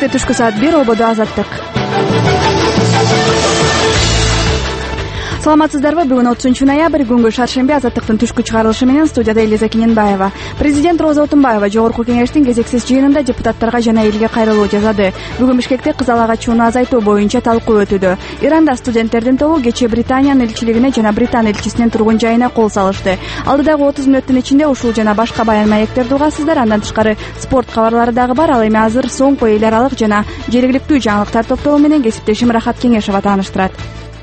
Кечте түшкү саат 1 ободо азаттык. Саламатсыздарбы? Бүгүн 30 ноябрь, күнгү шаршемби. Азаттыктын түшкү чыгарылышы менен студияда Элиза Кененбаева. Президент Роза Отунбаева Жогорку кеңештин кезексиз жыйынында депутаттарга жана элге кайрылуу жасады. Бүгүн Бишкекте кыз ала качууну азайтуу боюнча талкуу өтүүдө. Иранда студенттердин тобу кечээ Британиянын элчилигине жана Британ элчисинин тургун жайына кол салышты. Алдыдагы 30 мүнөттүн ичинде ушул жана башка баян маектерди угасыздар. Андан тышкары спорт кабарлары дагы бар. Ал эми азыр соңку эл аралык жана жергиликтүү жаңылыктар топтому менен кесиптешим Рахат Кеңешова тааныштырат.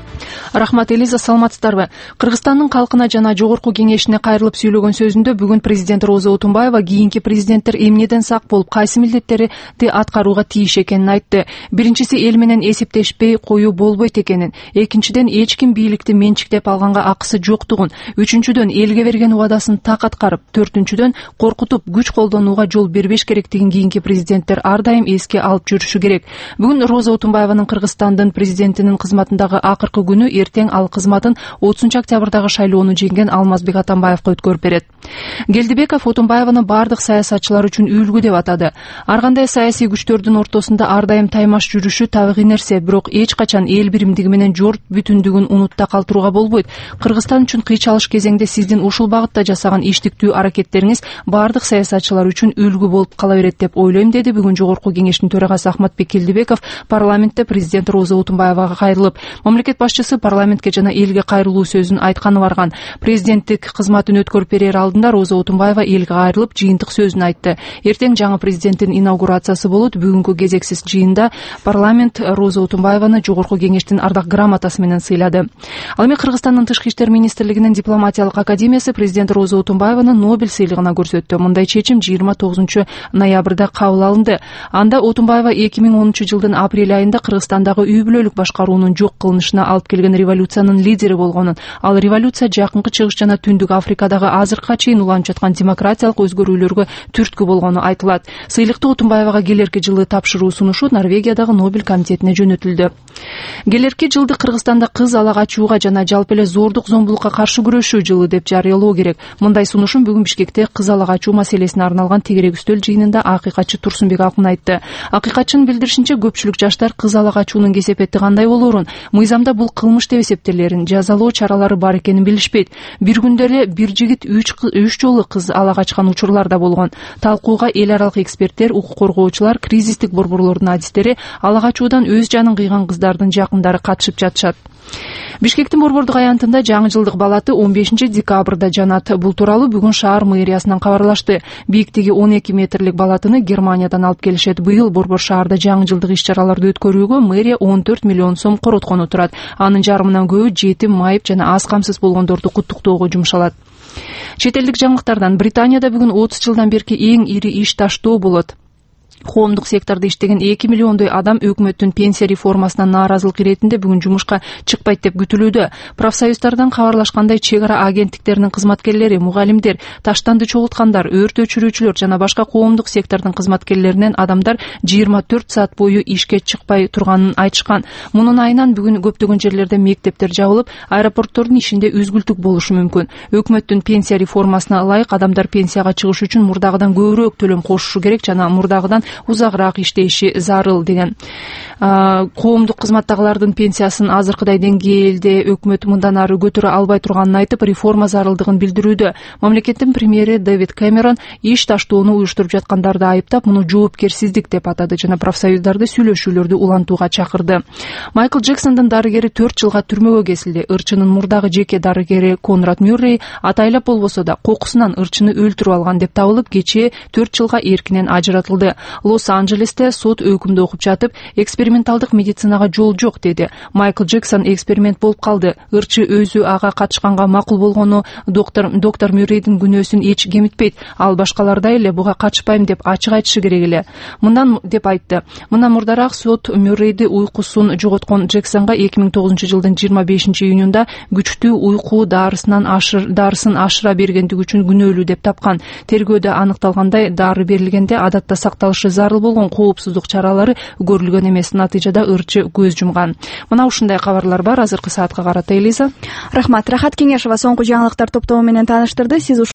Рахмат, Элиза, саламатсыздарбы? Кыргызстандын калкына жана Жогорку кеңешине кайрылып сүйлөгөн сөзүндө бүгүн президент Роза Отунбаева кийинки президенттер эмнеден сак болуп, кайсы милдеттерди аткарууга тийиш экенин айтты. Биринчиси, эл менен эсептешпей коюу болбойт экенин, экинчиден, эч ким бийликти менчиктеп алганга акысы жоктугун, үчүнчүдөн, элге берген убадасын так аткарып, төртүнчүдөн, коркутуп, күч колдонууга жол бербеш керектигин кийинки президенттер ар дайым эске алып жүрүшү керек. Бүгүн Роза Отунбаеванын Кыргызстандын президентинин кызматындагы акыркы күнү. Эртең ал кызматын 30 октябрдагы шайлоону жеңген Алмазбек Атамбаевга өткөрүп берет. Келдибеков Отунбаеваны бардык саясатчылар үчүн үлгү деп атады. Ар кандай саясий күчтөрдүн ортосунда ар дайым таймаш жүрүшү табигый нерсе, бирок эч качан эл биримдиги менен журт бүтүндүгүн унутта калтырууга болбойт. Кыргызстан үчүн кыйчалыш кезеңде сиздин ушул багытта жасаган иштиктүү аракеттериңиз бардык саясатчылар үчүн үлгү болуп кала берет деп ойлойм, деди бүгүн Жогорку кеңештин төрагасы Ахматбек Келдибеков парламентте президент Роза Отунбаевага кайрылып. Мамлекет башчысы парламентке жана элге кайрылуу сөзүн айтканы барган. Президенттик кызматын өткөрүп берер алдында Роза Отунбаева элге кайрылып жыйынтык сөзүн айтты. Эртең жаңы президенттин инаугурациясы болот. Бүгүнкү кезексиз жыйында парламент Роза Отунбаеваны Жогорку кеңештин ардак грамотасы менен сыйлады. Ал эми Кыргызстандын тышкы иштер министрлигинин дипломатиялык академиясы президент Роза Отунбаеваны Нобель сыйлыгына көрсөттү. Мындай чечим 29 ноябрда кабыл алынды. Анда Отунбаева 2010 жылдын апрель айында Кыргызстандагы үй бүлөлүк башкаруунун жок кылынышына алып келген революциянын лидери болгонун, ал революция Жакынкы Чыгыш жана Түндүк Африкадагы азыркыга чейин уланып жаткан демократиялык өзгөрүүлөргө түрткү болгону айтылат. Сыйлыкты Отунбаевага келерки жылы тапшыруу сунушу Норвегиядагы Нобель комитетине жөнөтүлдү. Келерки жылды Кыргызстанда кыз ала качууга жана жалпы эле зордук зомбулукка каршы күрөшүү жылы деп жарыялоо керек. Мындай сунушун бүгүн Бишкекте кыз ала качуу маселесине арналган тегерек үстөл жыйынында акыйкатчы Турсунбек Акун айтты. Акыйкатчынын билдиришинче, көпчүлүк жаштар кыз ала качуунун кесепети кандай болоорун, мыйзамда бул кылмыш деп эсептелерин, жазалоо чаралары бар экенин билишпейт. Бир күндө эле бир жигит 3 жолу кыз ала качкан учурлар да болгон. Талкууга эл аралык эксперттер, укук коргоочулар, кризистик борборлордун адистери, ала качуудан өз жанын кыйган кыздардын жакындары катышып жатышат. Бишкектин борбордук аянтында жаңы жылдык балаты 15 декабрда жанат. Бул тууралуу бүгүн шаар мэриясынан кабарлашты. Бийиктиги 12 метрлик балатыны Германиядан алып келишет. Быйыл борбор шаарда жаңы жылдык иш-чараларды өткөрүүгө мэрия 14 миллион сом короткону турат. Анын жарымынан көбү жетим, майып жана аз камсыз болгондорду куттуктоого жумшалат. Чет элдик жаңылыктардан Британияда бүгүн 30 жылдан берки эң ири иш таштоо болот. Коомдук сектордо иштеген 2 миллиондой адам өкмөттүн пенсия реформасына нааразылык иретинде бүгүн жумушка чыкпайт деп күтүлүүдө. Профсоюздардан кабарлашкандай, чек ара агенттиктеринин кызматкерлери, мугалимдер, таштанды чогулткандар, өрт өчүрүүчүлөр жана башка коомдук сектордун кызматкерлеринен адамдар 24 саат бою ишке чыкпай турганын айтышкан. Мунун айынан бүгүн көптөгөн жерлерде мектептер жабылып, аэропорттордун ишинде үзгүлтүк болушу мүмкүн. Өкмөттүн пенсия реформасына ылайык адамдар пенсияга чыгыш үчүн мурдагыдан көбүрөөк төлөм кошушу керек жана мурдагыдан узагыраак иштеши зарыл деген. Коомдук кызматтагылардын пенсиясын азыркыдай деңгээлде өкмөт мындан ары көтөрө албай турганын айтып, реформа зарылдыгын билдирүүдө. Мамлекеттин премьери Дэвид Кэмерон иш таштоону уюштуруп жаткандарды айыптап, муну жоопкерсиздик деп атады жана профсоюздарды сүйлөшүүлөрдү улантууга чакырды. Майкл Джексондун дарыгери 4 жылга түрмөгө кесилди. Ырчынын мурдагы жеке дарыгери Конрад Мюррей атайлап болбосо да кокусунан ырчыны өлтүрүп алган деп табылып, кечээ 4 жылга эркинен ажыратылды. Лос-Анджелесте сот өкүмдү окуп жатып, эксперименталдык медицинага жол жок деди. Майкл Джексон эксперимент болуп калды. Ырчы өзү ага катышканга макул болгону доктор Мюррейдин күнөөсүн эч кемитпейт. Ал башкалардай эле буга катышпайм деп ачык айтышы керек эле. Мындан деп айтты. Мындан мурдараак сот Мюррейди уйкусун жоготкон Джексонго 2009 жылдын 25 июнунда күчтүү уйку дарысын ашыра бергендиги үчүн күнөөлүү деп тапкан. Тергөөдө аныкталгандай, дары берилгенде адатта сакталышы зарыл болгон коопсуздук чаралары көрүлгөн эмес. Натыйжада ырчы көз жумган. Мына ушундай кабарлар бар азыркы саатка карата, Элиза. Рахмат. Рахат Кеңешова соңку жаңылыктар топтому менен тааныштырды. Сиз